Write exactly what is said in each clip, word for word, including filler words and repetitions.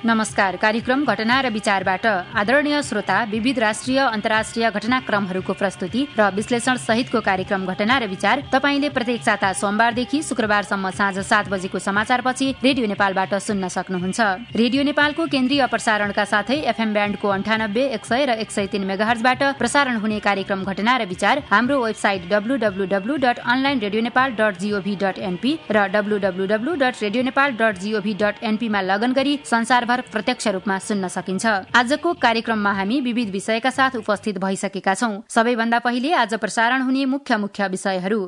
नमस्कार। कार्यक्रम घटना र विचारबाट आदरणीय श्रोता विविध राष्ट्रिय अन्तर्राष्ट्रिय घटनाक्रमहरूको प्रस्तुति र विश्लेषण सहितको कार्यक्रम घटना र विचार तपाईले प्रत्येक साता सोमबारदेखि शुक्रबारसम्म साँझ सात बजेको समाचारपछि रेडियो नेपालबाट सुन्न सक्नुहुन्छ। रेडियो नेपालको केन्द्रीय प्रसारणका साथै एफएम ब्यान्डको अन्ठानब्बे एक सय र एक सय तीन मेगाहर्जबाट प्रसारण हुने कार्यक्रम घटना र विचार हाम्रो website W W W dot online radio Nepal dot GOV dot NP र W W W dot radio Nepal dot GOV dot एनपीमा लगन गरी संसारभर प्रत्यक्ष रूपमा सुन्न सकिन्छ। आजको कार्यक्रममा हामी विविध विषयका साथ उपस्थित भइसकेका छौं। सबैभन्दा पहिले आज प्रसारण हुने मुख्य मुख्य विषयहरू।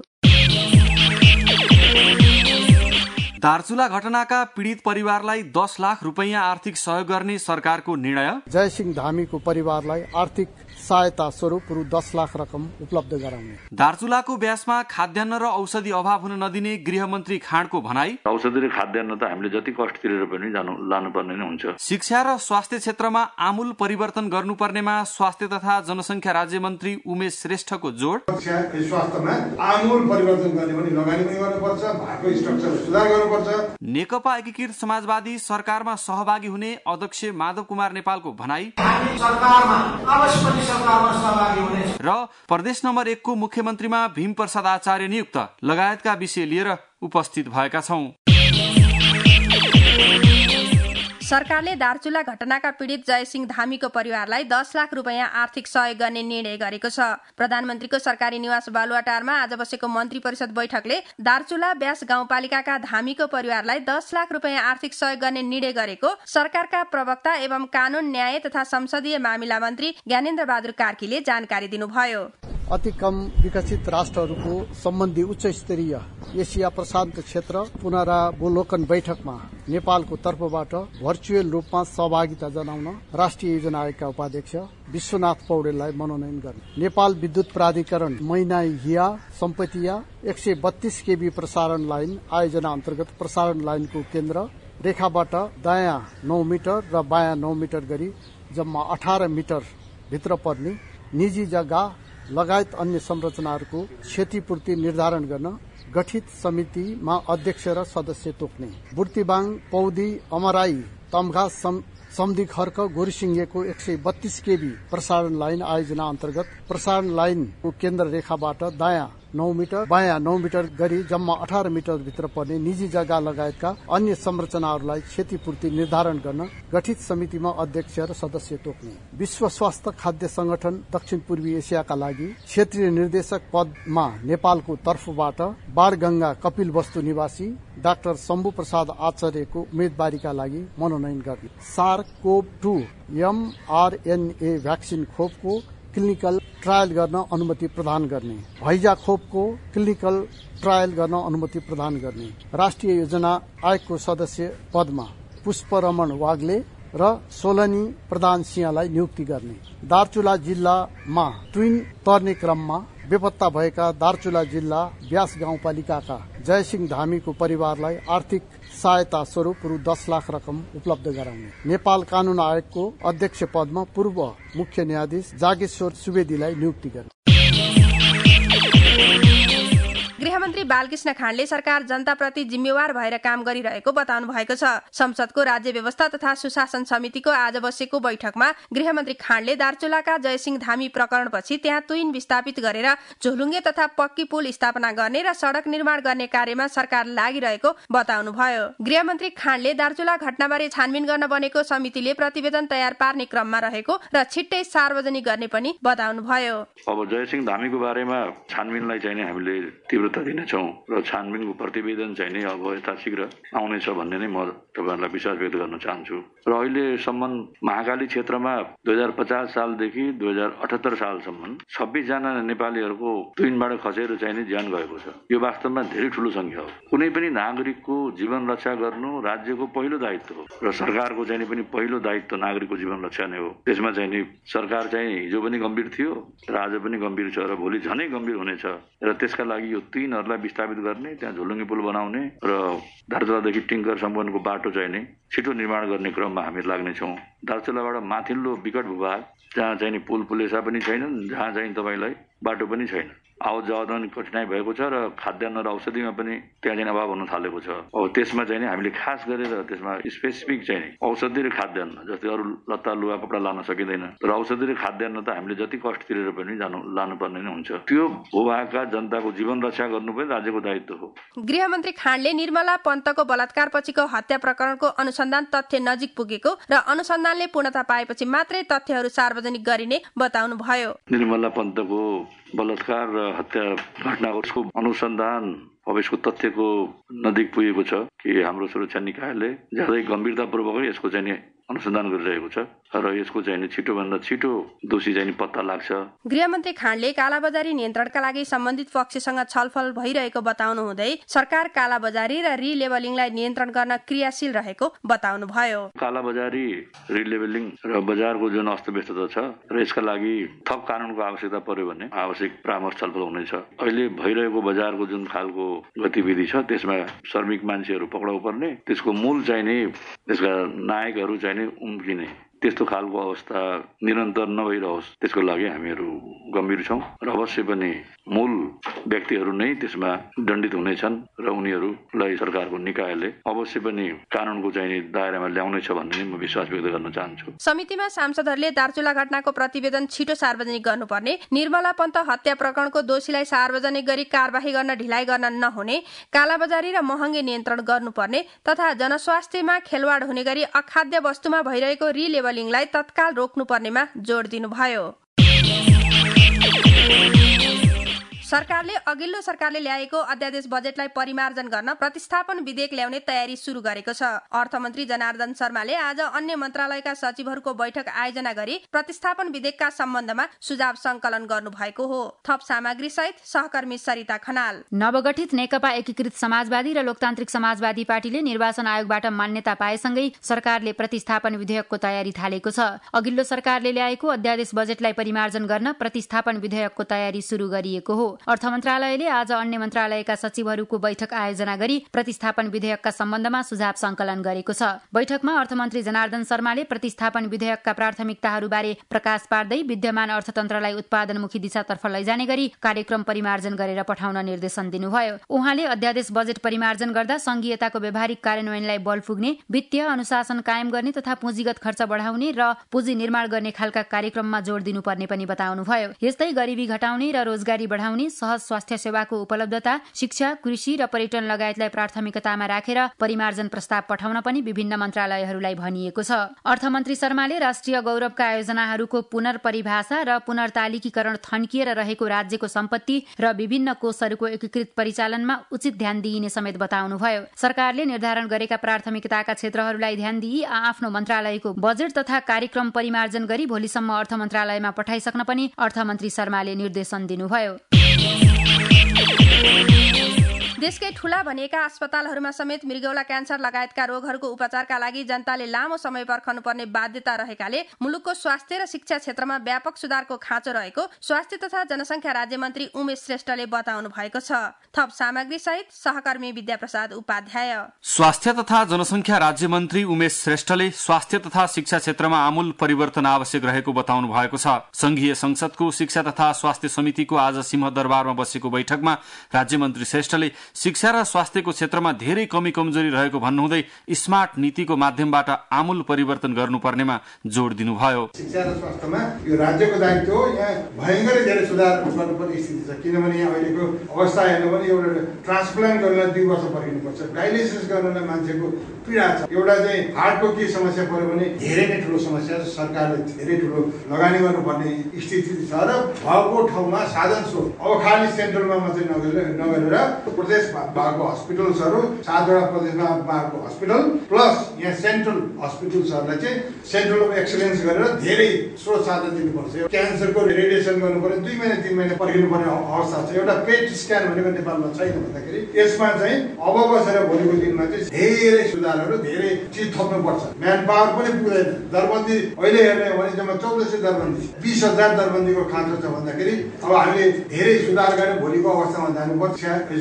दार्चुला घटनाका पीडित परिवारलाई दस लाख रुपैयाँ आर्थिक सहयोग गर्ने सरकारको निर्णय। जयसिंह धामीको परिवारलाई आर्थिक सहायता स्वरूप रु दस लाख रकम उपलब्ध गराउने। दार्चुलाको ब्यासमा खाद्यान्न र औषधि अभाव हुन नदिने गृहमन्त्री खाँडको भनाई। औषधि र खाद्यान्न त हामीले जति कष्ट तिरेर पनि जानु लानुपर्ने नै हुन्छ। शिक्षा र स्वास्थ्य क्षेत्रमा आमूल परिवर्तन गर्नुपर्नेमा स्वास्थ्य तथा जनसङ्ख्या राज्य मन्त्री उमेश श्रेष्ठको जोड। स्वास्थ्यमा आमूल परिवर्तन गर्ने पनि लगानी पनि गर्नुपर्छ, भएको स्ट्रक्चर सुधार गर्नुपर्छ। नेकपा एकीकृत समाजवादी सरकारमा सहभागी हुने अध्यक्ष माधव कुमार नेपालको भनाई। सरकारमा अवश्य पनि र प्रदेश नम्बर एक को मुख्यमन्त्रीमा भीम प्रसाद आचार्य नियुक्त लगायतका विषय लिएर उपस्थित भएका छौं। सरकारले दार्चुला घटनाका पीडित जयसिंह धामीको परिवारलाई दस लाख रुपैयाँ आर्थिक सहयोग गर्ने निर्णय गरेको छ। प्रधानमन्त्रीको सरकारी निवास बालुवाटारमा आज बसेको मन्त्री परिषद बैठकले दार्चुला ब्यास गाउँपालिकाका धामीको परिवारलाई दस लाख रुपैयाँ आर्थिक सहयोग गर्ने निर्णय गरेको सरकारका प्रवक्ता एवं कानून न्याय तथा संसदीय मामिला मन्त्री ज्ञानेन्द्र बहादुर कार्कीले जानकारी दिनुभयो। अति कम विकसित राष्ट्रहरूको सम्बन्धी उच्च स्तरीय एसिया प्रशान्त क्षेत्र पुनरावलोकन बैठकमा नेपालको तर्फबाट भर्चुअल रूपमा सहभागिता जनाउन राष्ट्रिय योजना आयोगका उपाध्यक्ष विश्वनाथ पौडेललाई मनोनयन गर्ने। नेपाल विद्युत प्राधिकरण मैनाई हिया सम्पतिया एक सय बत्तीस केबी प्रसारण लाइन आयोजना अन्तर्गत प्रसारण लाइनको केन्द्र रेखाबाट दायाँ नौ मिटर र बायाँ नौ मिटर गरी जम्मा अठार मिटर भित्र पर्ने निजी जग्गा लगायत अन्य संरचनाहरूको क्षतिपूर्ति निर्धारण गर्न गठित समितिमा अध्यक्ष र सदस्य तोक्ने। बुर्तिबाङ पौदी अमराई तमघा सम्धी खर्क गोरीसिंहेको एक सय बत्तीस केबी प्रसारण लाइन आयोजना अन्तर्गत प्रसारण लाइनको केन्द्र रेखाबाट दायाँ नौ मिटर बायाँ नौ मिटर गरी जम्मा अठार मिटर भित्र पर्ने निजी जग्गा लगायतका अन्य संरचनाहरूलाई क्षतिपूर्ति निर्धारण गर्न गठित समितिमा अध्यक्ष र सदस्य तोक्ने। विश्व स्वास्थ्य खाद्य संगठन दक्षिण पूर्वी एसियाका लागि क्षेत्रीय निर्देशक पदमा नेपालको तर्फबाट बाणगंगा कपिल वस्तु निवासी डाक्टर शम्भु प्रसाद आचार्यको उम्मेदवारीका लागि मनोनयन गर्ने। SARS CoV two mRNA vaccine खोपको क्लिनिकल ट्रायल गर्न अनुमति प्रदान गर्ने। भैजा खोपको क्लिनिकल ट्रायल गर्न अनुमति प्रदान गर्ने। राष्ट्रिय योजना आयोगको सदस्य पदमा पुष्परमण वाग्ले र सोलनी प्रधान सिंहलाई नियुक्ति गर्ने। दार्चुला जिल्लामा ट्विन तर्ने क्रममा बेपत्ता भएका दार्चुला जिल्ला ब्यास गाउँपालिकाका जयसिंह धामीको परिवारलाई आर्थिक सहायता स्वरूप रु दस लाख रकम उपलब्ध गराउने। नेपाल कानून आयोगको अध्यक्ष पदमा पूर्व मुख्य न्यायाधीश जागेश्वर सुवेदीलाई नियुक्ति गर्ने। गृहमन्त्री बालकृष्ण खाँडले सरकार जनताप्रति जिम्मेवार भएर काम गरिरहेको बताउनु भएको छ। संसदको राज्य व्यवस्था तथा सुशासन समितिको आज बसेको बैठकमा गृहमन्त्री खाँडले दार्चुलाका जयसिंह धामी प्रकरणपछि त्यहाँ तुइन विस्थापित गरेर झोलुङ्गे तथा पक्की पुल स्थापना गर्ने र सड़क निर्माण गर्ने कार्यमा सरकार लागिरहेको बताउनुभयो। गृहमन्त्री खाँडले दार्चुला घटनाबारे छानबिन गर्न बनेको समितिले प्रतिवेदन तयार पार्ने क्रममा रहेको र छिट्टै सार्वजनिक गर्ने पनि बताउनुभयो। अब जयसिंह धामीको बारेमा छानबिनलाई चाहिँ हामीले तीव्र दिनेछौँ र छानबिनको प्रतिवेदन चाहिँ नै अब यथाशीघ्र आउनेछ भन्ने नै म तपाईँहरूलाई विश्वास व्यक्त गर्न चाहन्छु। र अहिलेसम्म महाकाली क्षेत्रमा दुई हजार पचास सालदेखि दुई हजार अठहत्तर सालसम्म छब्बीस जना नेपालीहरूको तुइनबाट खसेर चाहिँ नै ज्यान गएको छ। यो वास्तवमा धेरै ठूलो संख्या हो। कुनै पनि नागरिकको जीवन रक्षा गर्नु राज्यको पहिलो दायित्व हो र सरकारको चाहिँ पनि पहिलो दायित्व नागरिकको जीवन रक्षा नै हो। त्यसमा चाहिँ नि सरकार चाहिँ हिजो पनि गम्भीर थियो र आज पनि गम्भीर छ र भोलि झनै गम्भीर हुनेछ र त्यसका लागि यो तुइनहरूलाई विस्थापित गर्ने, त्यहाँ झोलुङ्गे पुल बनाउने र दार्चुलादेखि टिङ्करसम्मको बाटो चाहिँ नि छिटो निर्माण गर्ने क्रममा हामी लाग्नेछौँ। दार्चुलाबाट माथिल्लो विकट भूभाग जहाँ चाहिँ नि पुल पुलेसा पनि छैनन्, जहाँ चाहिँ तपाईँलाई बाटो पनि छैन। आवत जावतमा पनि कठिनाइ भएको छ र खाद्यान्न र औषधिमा पनि त्यहाँ चाहिँ अभाव हुन थालेको छ। अब त्यसमा चाहिँ हामीले खास गरेर त्यसमा स्पेसिफिक चाहिँ औषधि र खाद्यान्न, जस्तै अरू लत्ता लुगा कपडा लान सकिँदैन, तर औषधि र खाद्यान्न त हामीले जति कष्ट तिरेर पनि जानु लानुपर्ने नै हुन्छ। त्यो भूभागका जनताको जीवन रक्षा गर्नु पनि राज्यको दायित्व हो। गृहमन्त्री खाँडले निर्मला पन्तको बलात्कार पछिको हत्या प्रकरणको अनुसन्धान तथ्य नजिक पुगेको र अनुसन्धानले पूर्णता पाएपछि मात्रै तथ्यहरू सार्वजनिक गरिने बताउनु भयो। निर्मला पन्तको बलात्कार र हत्या घटनाको अनुसन्धान अब यसको तथ्यको नजिक पुगेको छ कि हाम्रो सुरक्षा निकायले ज्यादै गम्भीरतापूर्वक यसको चाहिँ अनुसन्धान गरिरहेको छ र यसको चाहिँ छिटोभन्दा छिटो दोषी चाहिँ पत्ता लाग्छ। गृहमन्त्री खाँडले कालाबजारी नियन्त्रणका लागि सम्बन्धित पक्षसँग छलफल भइरहेको बताउनु हुँदै सरकार कालाबजारी र रिलेबलिङलाई नियन्त्रण गर्न क्रियाशील रहेको बताउनु भयो। कालाबजारी, रिलेबलिङ र बजारको जुन अस्तव्यस्तता छ र यसका लागि थप कानूनको आवश्यकता पर्यो भने आवश्यक परामर्श छलफल हुनेछ। अहिले भइरहेको बजारको जुन खालको गतिविधि छ त्यसमा श्रमिक मान्छेहरू पक्राउ पर्ने, त्यसको मूल चाहिँ नि त्यसका नायकहरू चाहिँ उम्किने, त्यस्तो खालको अवस्था निरन्तर नभइरहोस् त्यसको लागि हामीहरू गम्भीर छौं र अवश्य पनि मूल व्यक्तिहरू नै त्यसमा दण्डित हुनेछन् र उनीहरूलाई सरकारको निकायले अवश्य पनि कानूनको चाहिँ दायरामा ल्याउनेछ भन्ने म विश्वास व्यक्त गर्न चाहन्छु। समितिमा सांसदहरूले दार्चुला घटनाको प्रतिवेदन छिटो सार्वजनिक गर्नुपर्ने, निर्मला पन्त हत्या प्रकरणको दोषीलाई सार्वजनिक गरी कारबाही गर्न ढिलाइ गर्न नहुने, कालाबजारी र महँगी नियन्त्रण गर्नुपर्ने तथा जनस्वास्थ्यमा खेलवाड हुने गरी अखाद्य वस्तुमा भइरहेको रिलेबलिङलाई तत्काल रोक्नुपर्नेमा जोड दिनुभयो। सरकारले अघिल्लो सरकारले ल्याएको अध्यादेश बजेटलाई परिमार्जन गर्न प्रतिस्थापन विधेयक ल्याउने तयारी शुरू गरेको छ। अर्थमन्त्री जनार्दन शर्माले आज अन्य मन्त्रालयका सचिवहरूको बैठक आयोजना गरी प्रतिस्थापन विधेयकका सम्बन्धमा सुझाव संकलन गर्नुभएको हो। थप सामग्री सहित सहकर्मी सरिता खनाल। नवगठित नेकपा एकीकृत समाजवादी र लोकतान्त्रिक समाजवादी पार्टीले निर्वाचन आयोगबाट मान्यता पाएसँगै सरकारले प्रतिस्थापन विधेयकको तयारी थालेको छ। अघिल्लो सरकारले ल्याएको अध्यादेश बजेटलाई परिमार्जन गर्न प्रतिस्थापन विधेयकको तयारी शुरू गरिएको हो। अर्थ मन्त्रालयले आज अन्य मन्त्रालयका सचिवहरूको बैठक आयोजना गरी प्रतिस्थापन विधेयकका सम्बन्धमा सुझाव संकलन गरेको छ। बैठकमा अर्थमन्त्री जनार्दन शर्माले प्रतिस्थापन विधेयकका प्राथमिकताहरूबारे प्रकाश पार्दै विद्यमान अर्थतन्त्रलाई उत्पादनमुखी दिशातर्फ लैजाने गरी कार्यक्रम परिमार्जन गरेर पठाउन निर्देशन दिनुभयो। उहाँले अध्यादेश बजेट परिमार्जन गर्दा संघीयताको व्यावहारिक कार्यान्वयनलाई बल पुग्ने, वित्तीय अनुशासन कायम गर्ने तथा पुँजीगत खर्च बढाउने र पुँजी निर्माण गर्ने खालका कार्यक्रममा जोड दिनुपर्ने पनि बताउनुभयो। यस्तै गरिबी घटाउने र रोजगारी बढाउने, सहज स्वास्थ्य सेवाको उपलब्धता, शिक्षा, कृषि र पर्यटन लगायतलाई प्राथमिकतामा राखेर परिमार्जन प्रस्ताव पठाउन पनि विभिन्न मन्त्रालयहरूलाई भनिएको छ। अर्थमन्त्री शर्माले राष्ट्रिय गौरवका आयोजनाहरूको पुनर्परिभाषा र पुनर्तालिकीकरण थन्किएर रहेको राज्यको सम्पत्ति र विभिन्न कोषहरूको एकीकृत परिचालनमा उचित ध्यान दिइने समेत बताउनुभयो। सरकारले निर्धारण गरेका प्राथमिकताका क्षेत्रहरूलाई ध्यान दिई आफ्नो मन्त्रालयको बजेट तथा कार्यक्रम परिमार्जन गरी भोलिसम्म अर्थ मन्त्रालयमा पठाइसक्न पनि अर्थमन्त्री शर्माले निर्देशन दिनुभयो। देशकै ठूला भनिएका अस्पतालहरूमा समेत मृगौला क्यान्सर लगायतका रोगहरूको उपचारका लागि जनताले लामो समय पर्खनुपर्ने बाध्यता रहेकाले मुलुकको स्वास्थ्य र शिक्षा क्षेत्रमा व्यापक सुधारको खाँचो रहेको स्वास्थ्य तथा जनसंख्या राज्य मन्त्री उमेश श्रेष्ठले बताउनु भएको छ। थप सामग्री सहित सहकर्मी विद्याप्रसाद उपाध्याय। स्वास्थ्य तथा जनसंख्या राज्य मन्त्री उमेश श्रेष्ठले स्वास्थ्य तथा शिक्षा क्षेत्रमा आमूल परिवर्तन आवश्यक रहेको बताउनु भएको छ। संघीय संसदको शिक्षा तथा स्वास्थ्य समितिको आज सिंहदरबारमा बसेको बैठकमा राज्य मन्त्री श्रेष्ठले शिक्षा र स्वास्थ्यको क्षेत्रमा धेरै कमी कमजोरी रहेको भन्नुहुँदै स्मार्ट नीतिको माध्यमबाट आमूल परिवर्तन गर्नुपर्नेमा जोड दिनुभयो। शिक्षा र स्वास्थ्यमा यो राज्यको दायित्व हो। यहाँ भयङ्करै धेरै सुधार गर्नुपर्ने स्थिति छ, किनभने यहाँ अहिलेको अवस्था हेर्नु भने एउटा ट्रान्सप्लान्ट गर्न दुई वर्ष पर्खिनुपर्छ, डायलिसिस गर्नलाई मान्छेको पीडा छ। एउटा चाहिँ हार्टको के समस्या पर्यो भने धेरै नै ठुलो समस्या छ, सरकारले धेरै ठुलो लगानी गर्नुपर्ने स्थिति छ र भएको ठाउँमा साधन स्रोत अब खालि सेन्ट्रलमा मात्रै नगरेर प्रदेश भएको हस्पिटल्सहरू, सातवटा प्रदेशमा भएको हस्पिटल प्लस यहाँ सेन्ट्रल हस्पिटल्सहरूलाई चाहिँ सेन्ट्रल अफ एक्सलेन्स गरेर धेरै स्रोत साधन दिनुपर्छ। क्यान्सरको रेडिएसन गर्नु पर्यो, दुई महिना तिन महिना पर्खिनु पर्ने अवस्था छ। एउटा पेट स्क्यान भनेको नेपालमा छैन भन्दाखेरि यसमा चाहिँ अब बसेर भोलिको दिनमा चाहिँ धेरै सुधारहरू, धेरै चिज थप्नुपर्छ। म्यान पावर पनि पुग्दैन। दरबन्दी अहिले हेर्ने हो भने जम्मा चौध सय दरबन्दी, बिस हजार दरबन्दीको खाँचो छ भन्दाखेरि अब हामीले धेरै सुधार गरेर भोलिको अवस्थामा जानुपर्छ। स्वास्थ्यमा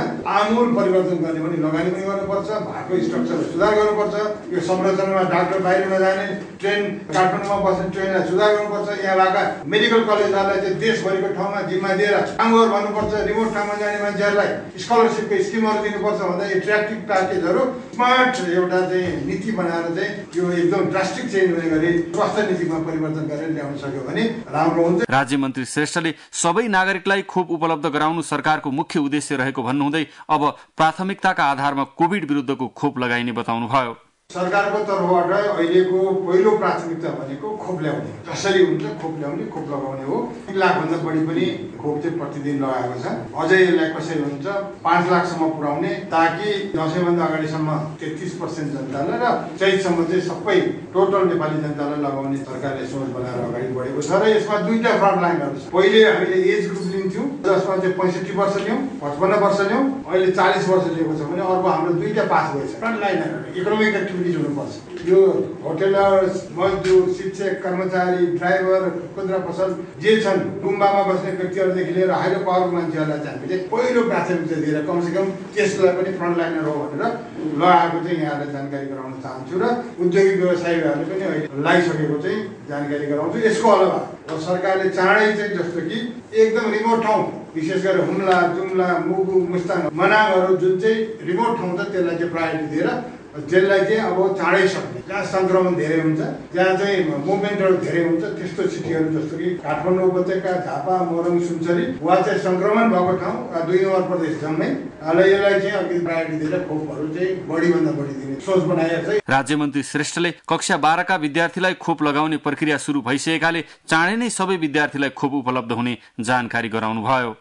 आमूल परिवर्तन गर्ने पनि लगानी पनि गर्नुपर्छ, भएको स्ट्रक्चरलाई सुधार गर्नुपर्छ, यो संरचनामा डाक्टर बाहिर नजाने, ट्रेन काठमाडौँमा बस्ने ट्रेनलाई सुधार गर्नुपर्छ, यहाँ भएका मेडिकल कलेजहरूलाई चाहिँ देशभरिको ठाउँमा जिम्मा दिएर काम गर भन्नुपर्छ, रिमोट ठाउँमा जाने मान्छेहरूलाई स्कलरसिपको स्किमहरू दिनुपर्छ भन्दा एट्र्याक्टिभ प्याकेजहरू स्मार्ट एउटा चाहिँ नीति बनाएर चाहिँ यो एकदम ड्रास्टिक चेन्ज हुने गरी स्वास्थ्य नीतिमा परिवर्तन गरेर ल्याउन सक्यो भने राम्रो हुन्छ। राज्य मन्त्री श्रेष्ठले सबै नागरिकलाई खोप उपलब्ध गराउनु सरकारको मुख्य उद्देश्य रहेको भन्नुहुँदै अब प्राथमिकताका आधारमा कोभिड विरुद्धको खोप लगाइने बताउनुभयो। सरकारको तर्फबाट अहिलेको पहिलो प्राथमिकता भनेको खोप ल्याउने, कसरी हुन्छ खोप ल्याउने, खोप लगाउने हो। एक लाखभन्दा बढी पनि खोप चाहिँ प्रतिदिन लगाएको छ। अझै यसलाई कसरी हुन्छ पाँच लाखसम्म पुर्याउने, ताकि दसैँभन्दा अगाडिसम्म तेत्तिस पर्सेन्ट जनतालाई र चैतसम्म चाहिँ सबै टोटल नेपाली जनतालाई लगाउने सरकारले सोच बनाएर अगाडि बढेको छ। र यसमा दुईटा फ्रन्ट लाइनहरू छ। पहिले हामीले एज ग्रुप लिन्थ्यौँ, जसमा चाहिँ पैँसठी वर्ष लियौँ, पचपन्न वर्ष लियौँ, अहिले चालिस वर्ष लिएको छ भने अर्को हाम्रो दुईटा पास भएछ। फ्रन्ट लाइनहरू इकोनोमिक एक्टिभिटी हुनुपर्छ। यो होटेलर्स, मजदुर, शिक्षक, कर्मचारी, ड्राइभर, खुद्रा पसल जे छन्, गुम्बामा बस्ने व्यक्तिहरूदेखि लिएर हाइड्रो पावरको मान्छेहरूलाई चाहिँ हामीले पहिलो प्राथमिकता दिएर कमसेकम त्यसलाई पनि फ्रन्ट लाइनर हो भनेर लगाएको चाहिँ यहाँलाई जानकारी गराउन चाहन्छु र उद्योगिक व्यवसायीहरूले पनि अहिले लगाइसकेको चाहिँ जानकारी गराउँछु। यसको अलावा सरकारले चाँडै चाहिँ जस्तो कि एकदम रिमोट ठाउँ, विशेष गरेर हुम्ला, जुम्ला, मुगु, मुस्ताङ, मनाङहरू जुन चाहिँ रिमोट ठाउँ छ त्यसलाई चाहिँ प्रायोरिटी दिएर जसलाई चाहिँ अब चाँडै सक्ने, जहाँ सङ्क्रमण धेरै हुन्छ, जहाँ चाहिँ मुभमेन्टहरू धेरै हुन्छ, त्यस्तो सिटीहरू जस्तो कि काठमाडौँ उपत्यका, झापा, मोरङ, सुनसरी वा चाहिँ सङ्क्रमण भएको ठाउँ दुई नम्बर प्रदेश जम्मै र यसलाई चाहिँ अलिकति प्रायोरिटी दिएर खोपहरू चाहिँ बढीभन्दा बढी दिने सोच बनाएको छ। राज्य मन्त्री श्रेष्ठले कक्षा बाह्रका विद्यार्थीलाई खोप लगाउने प्रक्रिया सुरु भइसकेकाले चाँडै नै सबै विद्यार्थीलाई खोप उपलब्ध हुने जानकारी गराउनुभयो।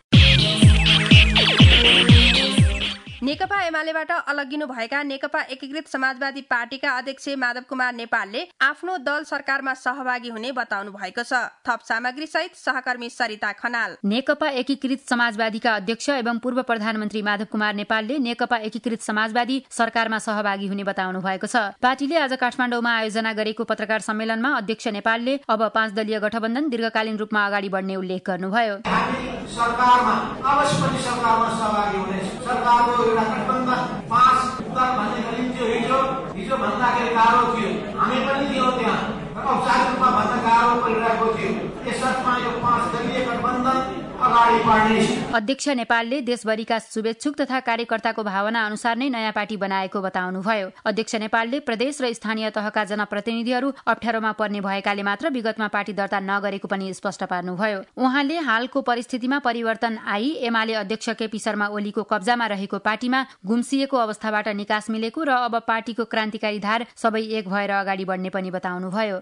नेकपा एमालेबाट अलग्गिनु भएका नेकपा एकीकृत समाजवादी पार्टीका अध्यक्ष माधव कुमार नेपालले आफ्नो दल सरकारमा सहभागी हुने बताउनु भएको छ। थप सामग्री सहित सहकर्मी सरिता खनाल। नेकपा एकीकृत समाजवादीका अध्यक्ष एवं पूर्व प्रधानमन्त्री माधव कुमार नेपालले नेकपा एकीकृत समाजवादी सरकारमा सहभागी हुने बताउनु भएको छ। पार्टीले आज काठमाडौँमा आयोजना गरेको पत्रकार सम्मेलनमा अध्यक्ष नेपालले अब पाँच दलीय गठबन्धन दीर्घकालीन रूपमा अगाडि बढ्ने उल्लेख गर्नुभयो। सरकारमा अवश्य पनि सरकारमा सहभागी हुनेछ। सरकारको एउटा गठबन्धन पाँच उत्तर भन्ने गरिन्थ्यो हिजो हिजो भन्दाखेरि गाह्रो थियो, हामी पनि थियौँ त्यहाँ, औपचारिक रूपमा भन्न गाह्रो परिरहेको थियो। यसमा यो पाँच दलीय गठबन्धन अगाडि बढ्नेछ। अध्यक्ष नेपालले देशभरिका शुभेच्छुक तथा कार्यकर्ताको भावना अनुसार नै नयाँ पार्टी बनाएको बताउनुभयो। अध्यक्ष नेपालले प्रदेश र स्थानीय तहका जनप्रतिनिधिहरू अप्ठ्यारोमा पर्ने भएकाले मात्र विगतमा पार्टी दर्ता नगरेको पनि स्पष्ट पार्नुभयो। उहाँले हालको परिस्थितिमा परिवर्तन आई एमाले अध्यक्ष केपी शर्मा ओलीको कब्जामा रहेको पार्टीमा गुम्सिएको अवस्थाबाट निकास मिलेको र अब पार्टीको क्रान्तिकारी धार सबै एक भएर अगाडि बढ्ने पनि बताउनुभयो।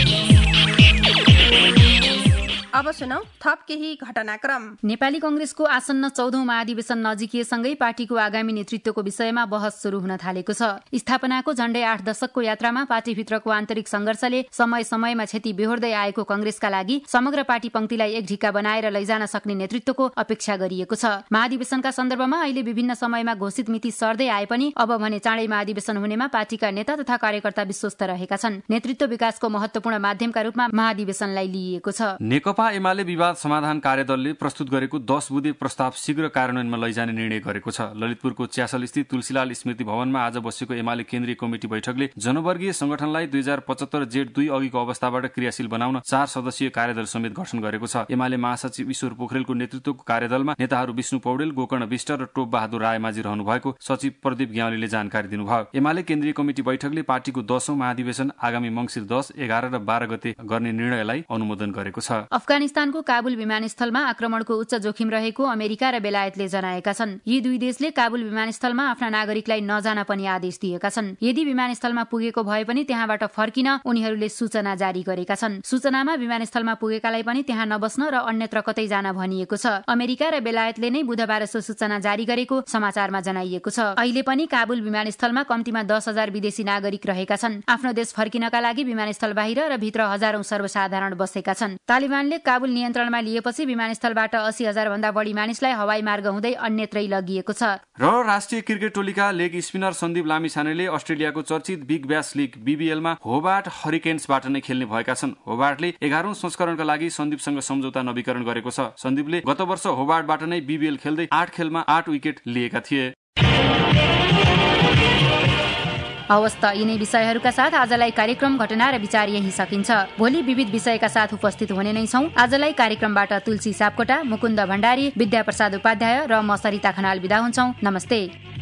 अब सुनौ थप केही घटनाक्रम। नेपाली कंग्रेसको आसन्न चौधौं महाधिवेशन नजिकिएसँगै पार्टीको आगामी नेतृत्वको विषयमा बहस शुरू हुन थालेको छ। स्थापनाको झण्डै आठ दशकको यात्रामा पार्टीभित्रको आन्तरिक संघर्षले समय समयमा क्षति बेहोर्दै आएको कंग्रेसका लागि समग्र पार्टी पंक्तिलाई एक ढिक्का बनाएर लैजान सक्ने नेतृत्वको अपेक्षा गरिएको छ। महाधिवेशनका सन्दर्भमा अहिले विभिन्न समयमा घोषित मिति सर्दै आए पनि अब भने चाँडै महाधिवेशन हुनेमा पार्टीका नेता तथा कार्यकर्ता विश्वस्त रहेका छन्। नेतृत्व विकासको महत्वपूर्ण माध्यमका रूपमा महाधिवेशनलाई लिइएको छ। नेकपा एमाले विवाद समाधान कार्यदलले प्रस्तुत गरेको दस बुँदे प्रस्ताव शीघ्र कार्यान्वयनमा लैजाने निर्णय गरेको छ। ललितपुरको च्यासल स्थित तुलसीलाल स्मृति भवनमा आज बसेको एमाले केन्द्रीय कमिटी बैठकले जनवर्गीय संगठनलाई दुई हजार पचहत्तर जेठ दुई अघिको अवस्थाबाट क्रियाशील बनाउन चार सदस्यीय कार्यदल समेत गठन गरेको छ। एमाले महासचिव ईश्वर पोखरेलको नेतृत्वको कार्यदलमा नेताहरू विष्णु पौडेल, गोकर्ण विष्ट र टोप बहादुर रायमाझी रहनु भएको सचिव प्रदीप ग्यावलीले जानकारी दिनुभयो। एमाले केन्द्रीय कमिटी बैठकले पार्टीको दशौं महाधिवेशन आगामी मंसिर दस, एघार र बाह्र गते गर्ने निर्णयलाई अनुमोदन गरेको छ। अफगानिस्तानको काबुल विमानस्थलमा आक्रमणको उच्च जोखिम रहेको अमेरिका र बेलायतले जनाएका छन्। यी दुई देशले काबुल विमानस्थलमा आफ्ना नागरिकलाई नजान पनि आदेश दिएका छन्। यदि विमानस्थलमा पुगेको भए पनि त्यहाँबाट फर्किन उनीहरूले सूचना जारी गरेका छन्। सूचनामा विमानस्थलमा पुगेकालाई पनि त्यहाँ नबस्न र अन्यत्र कतै जान भनिएको छ। अमेरिका र बेलायतले नै बुधबार सो सूचना जारी गरेको समाचारमा जनाइएको छ। अहिले पनि काबुल विमानस्थलमा कम्तीमा दस हजार विदेशी नागरिक रहेका छन्। आफ्नो देश फर्किनका लागि विमानस्थल बाहिर र भित्र हजारौं सर्वसाधारण बसेका छन्। तालिबानले काबुल नियन्त्रणमा लिएपछि विमानस्थलबाट अस्सी हजार भन्दा बढी मानिसलाई हवाई मार्ग हुँदै अन्यत्रै लगिएको छ। र राष्ट्रिय क्रिकेट टोलीका लेग स्पिनर सन्दीप लामिछानेले अस्ट्रेलियाको चर्चित बिग ब्यास लीग बीबीएलमा होबार्ट हरिकेन्सबाट नै खेल्ने भएका छन्। होबार्टले एघारौं संस्करणका लागि सन्दीपसँग सम्झौता नवीकरण गरेको छ। सन्दीपले गत वर्ष होबार्टबाट नै बीबीएल खेल्दै आठ खेलमा आठ विकेट लिएका थिए। हवस् त यिनै विषयहरूका साथ आजलाई कार्यक्रम घटना र विचार यही सकिन्छ। भोलि विविध विषयका साथ उपस्थित हुने नै छौं। आजलाई कार्यक्रमबाट तुलसी सापकोटा, मुकुन्द भण्डारी, विद्याप्रसाद उपाध्याय र म सरिता खनाल बिदा हुन्छौं। नमस्ते।